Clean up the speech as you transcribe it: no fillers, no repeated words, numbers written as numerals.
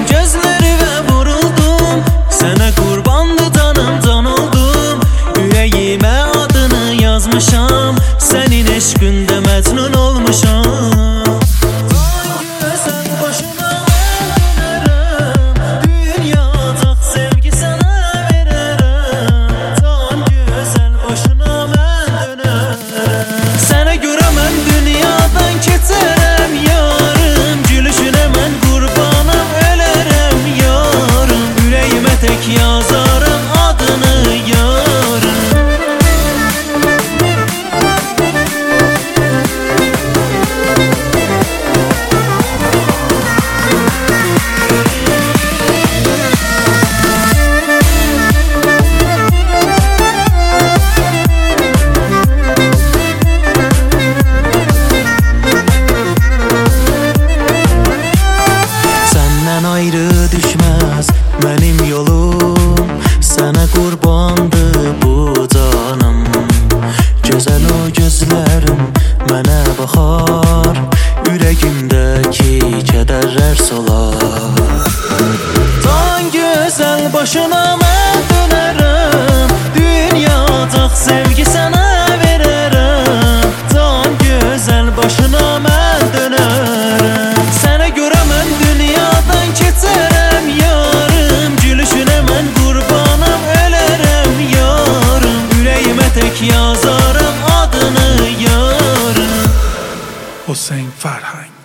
gözleri ve vuruldum. Sana kurbandı canım, can oldum. Yüreğime adını yazmışam, senin eşkünde mecnun olmuşam. Güzel başına ben dönerim, dünyacak sevgi sana veririm. Can güzel başına ben dönerim. Sana göre ben dünyadan keçerim yarım, gülüşüne ben kurbanım ölerim yarım. Yüreğime tek yazarım adını yarım. Ayrı düşmez benim yolum, sana kurbandı bu canım. Güzel o gözlerim mənə baxar, yüreğimdeki kederler solar. Can güzel başına ben dönerim, dünyacak sevgi sana veririm. Can güzel başına ben dönerim. Sana göre ben dünyadan keçerim yarım, gülüşüne ben kurbanım ölerim yarım. Yüreğime tek yazarım adını yarım. Hüseyin Farhang.